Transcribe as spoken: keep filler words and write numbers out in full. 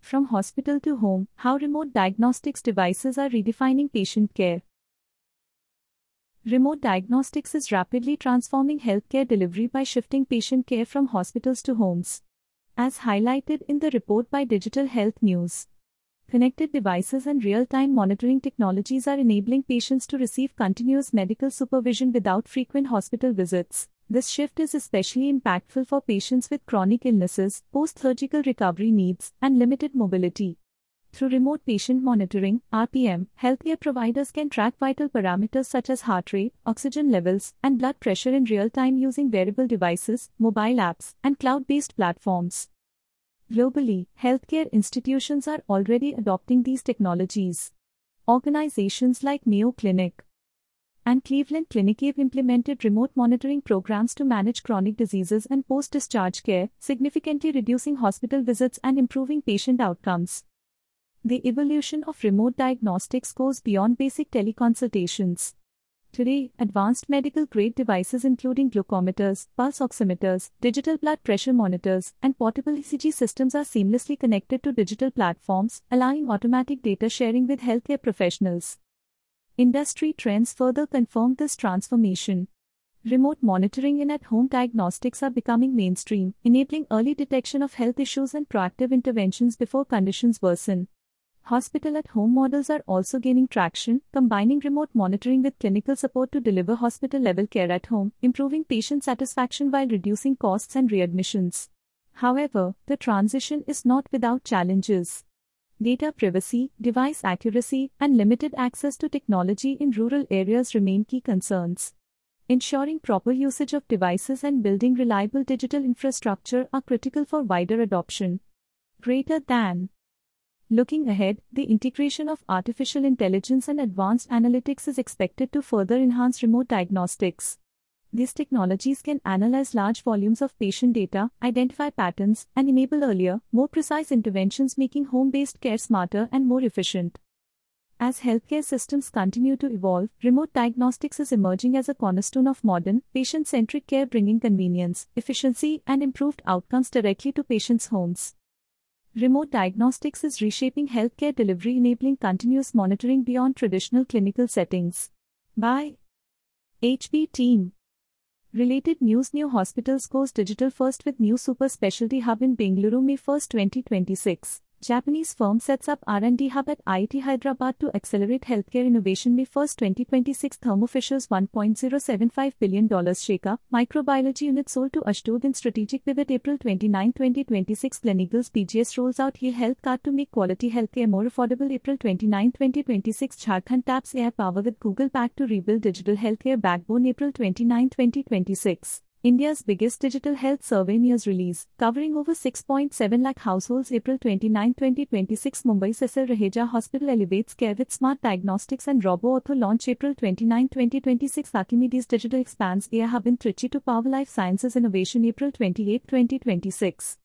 From hospital to home, how remote diagnostics devices are redefining patient care. Remote diagnostics is rapidly transforming healthcare delivery by shifting patient care from hospitals to homes. As highlighted in the report by Digital Health News, connected devices and real-time monitoring technologies are enabling patients to receive continuous medical supervision without frequent hospital visits. This shift is especially impactful for patients with chronic illnesses, post-surgical recovery needs, and limited mobility. Through remote patient monitoring (R P M), healthcare providers can track vital parameters such as heart rate, oxygen levels, and blood pressure in real time using wearable devices, mobile apps, and cloud-based platforms. Globally, healthcare institutions are already adopting these technologies. Organizations like Mayo Clinic and Cleveland Clinic have implemented remote monitoring programs to manage chronic diseases and post-discharge care, significantly reducing hospital visits and improving patient outcomes. The evolution of remote diagnostics goes beyond basic teleconsultations. Today, advanced medical-grade devices including glucometers, pulse oximeters, digital blood pressure monitors, and portable E C G systems are seamlessly connected to digital platforms, allowing automatic data sharing with healthcare professionals. Industry trends further confirm this transformation. Remote monitoring and at-home diagnostics are becoming mainstream, enabling early detection of health issues and proactive interventions before conditions worsen. Hospital-at-home models are also gaining traction, combining remote monitoring with clinical support to deliver hospital-level care at home, improving patient satisfaction while reducing costs and readmissions. However, the transition is not without challenges. Data privacy, device accuracy, and limited access to technology in rural areas remain key concerns. Ensuring proper usage of devices and building reliable digital infrastructure are critical for wider adoption. Greater than Looking ahead, the integration of artificial intelligence and advanced analytics is expected to further enhance remote diagnostics. These technologies can analyze large volumes of patient data, identify patterns, and enable earlier, more precise interventions, making home-based care smarter and more efficient. As healthcare systems continue to evolve, remote diagnostics is emerging as a cornerstone of modern, patient-centric care, bringing convenience, efficiency, and improved outcomes directly to patients' homes. Remote diagnostics is reshaping healthcare delivery, enabling continuous monitoring beyond traditional clinical settings. By H B Team. Related news: New Hospitals goes digital first with new super specialty hub in Bengaluru, May first, twenty twenty-six. Japanese firm sets up R and D hub at I I T Hyderabad to accelerate healthcare innovation, May first, twenty twenty-six. Thermo Fisher's one point zero seven five billion dollars Sheka microbiology unit sold to Ashdod in strategic pivot, April twenty-ninth, twenty twenty-six. Gleneagles P G S rolls out Heal Health Card to make quality healthcare more affordable, April twenty-ninth, twenty twenty-six. Jharkhand taps A I power with Google Pack to rebuild digital healthcare backbone, April twenty-ninth, twenty twenty-six. India's biggest digital health survey news release, covering over six point seven lakh households, April twenty-ninth, twenty twenty-six. Mumbai Cecil Raheja Hospital elevates care with smart diagnostics and robo-ortho launch, April twenty-ninth, twenty twenty-six. Archimedes Digital expands A I hub in Trichy to power life sciences innovation, April twenty-eighth, twenty twenty-six.